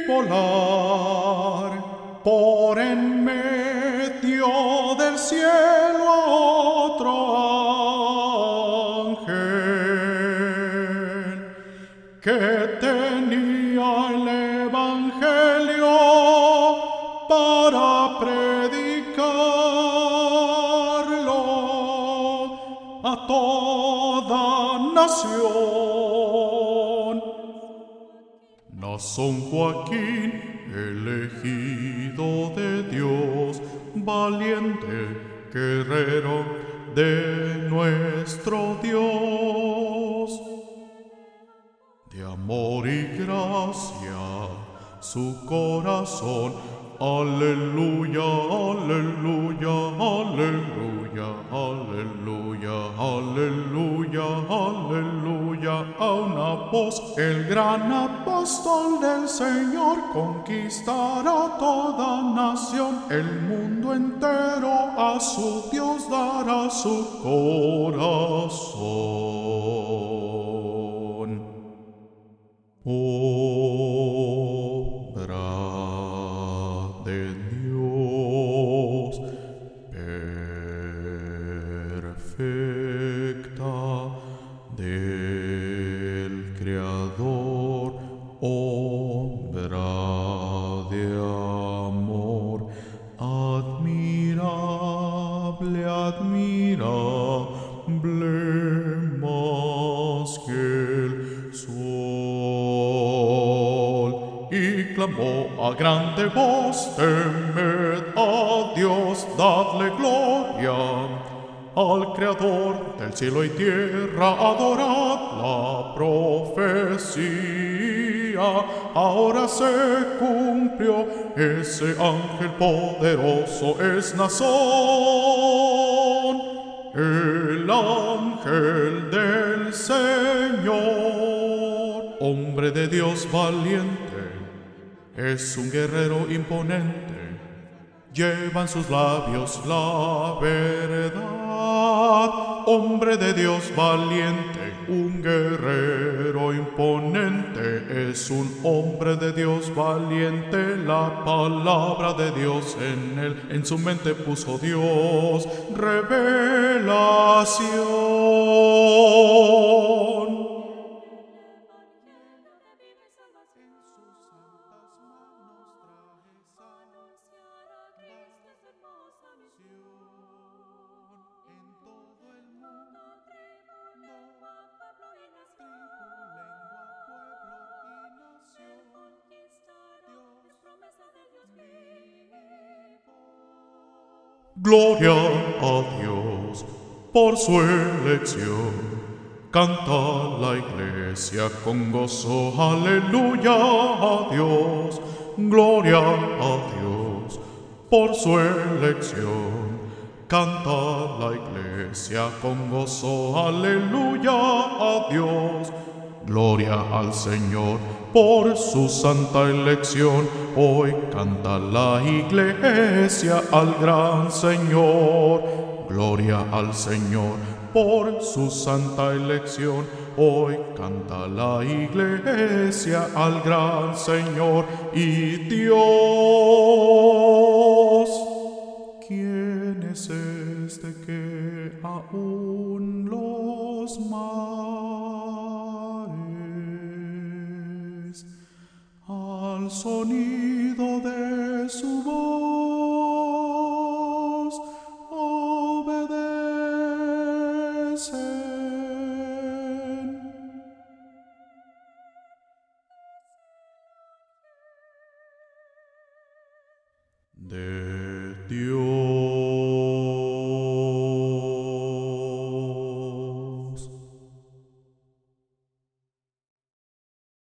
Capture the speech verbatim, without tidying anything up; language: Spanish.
volar por en medio del cielo a otro ángel que tenía el evangelio para predicarlo a toda nación. Nason Joaquín, elegido de Dios, valiente guerrero de nuestro Dios. De amor y gracia su corazón, aleluya, aleluya, aleluya, aleluya, aleluya, aleluya. A una voz, el gran apóstol del Señor conquistará toda nación, el mundo entero a su Dios dará su corazón. Obra de Dios perfecta del Creador, obra de amor admirable, admirable más que el sol. Y clamó a grande voz: temed a Dios, dadle gloria, al Creador del cielo y tierra, adorad la profecía. Ahora se cumplió, ese ángel poderoso es Nazón, el ángel del Señor. Hombre de Dios valiente, es un guerrero imponente, lleva en sus labios la verdad. Hombre de Dios valiente, un guerrero imponente, es un hombre de Dios valiente. La palabra de Dios en él, en su mente puso Dios revelación. Gloria a Dios por su elección. Canta la iglesia con gozo, aleluya a Dios. Gloria a Dios por su elección. Canta la iglesia con gozo, aleluya a Dios. Gloria al Señor por su santa elección. Hoy canta la iglesia al gran Señor. Gloria al Señor por su santa elección. Hoy canta la iglesia al gran Señor. Y Dios, ¿quién es este que aún los mares al sonido de su voz obedecen? De